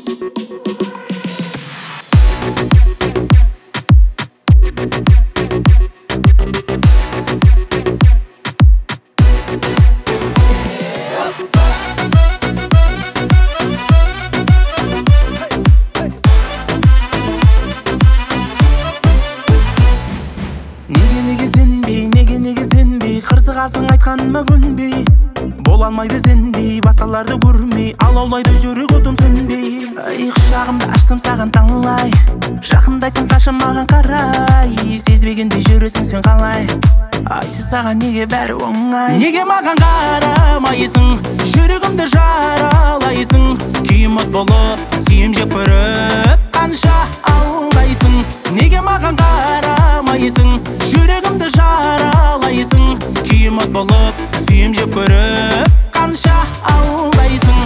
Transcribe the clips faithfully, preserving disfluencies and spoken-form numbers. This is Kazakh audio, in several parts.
Неге неге сенбей, неге неге сенбей, қырсығасың айтқаныма көнбей, бола алмайды сенбей, басқаларды көрмей, алаулайды жүрек отым сөнбей. Ай, құшағымды аштым саған талай, жақындайсың қаша маған қарай, сезбегенде жүресің сен қалай. Айтшы саған неге бәрі оңай, неге маған қарамайсың, жүрегімді жаралайсың, күйім от болып сүйем жеп көріп қанша алдайсың. Неге маған қарамайсың, жүрегімді жаралайсың, күйім от болып сүйем жеп көріп қанша алдайсың.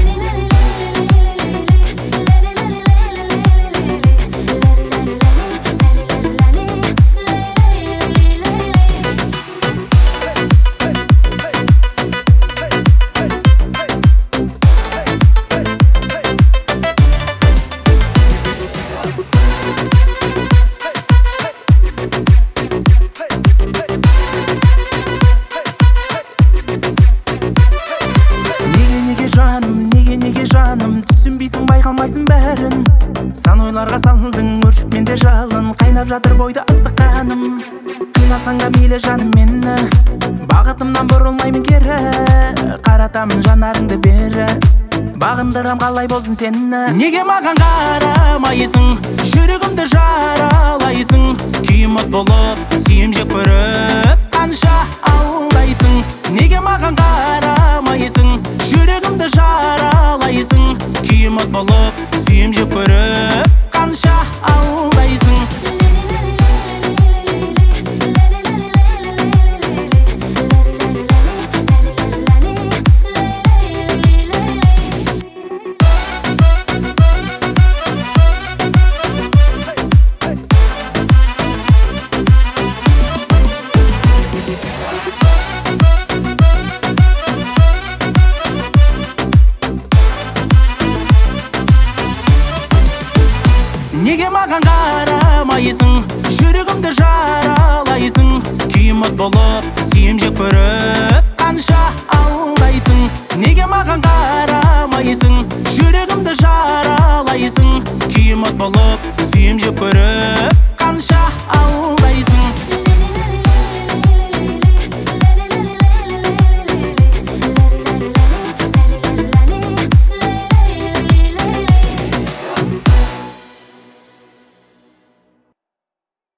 Жаным, түсінбейсің, байқамайсың бәрін, сан ойларға салдың, өршіп менде жалын, қайнап жатыр бойда ыстық қаным. Қинасаң да мейлі жаным мені, бағытымнан бұрылмаймын кері, қаратамын жанарыңды бері, бағындырам қалай болсын сені. Неге маған қарамайсың, жүрегімді жаралайсың, күйім от болып сүйем жеп көріп қанша алдайсың. Неге маған қарамайсың, жүрегімді жаралайсың, күйім от болып сүйем жеп көріп қанша алдайсың. Неге маған қарамайсың, жүрегімді жаралайсың, күйім от болып сүйем жеп көріп қанша алдайсың. Неге маған қарамайсың, жүрегімді жаралайсың, күйім от болып сүйем жеп көріп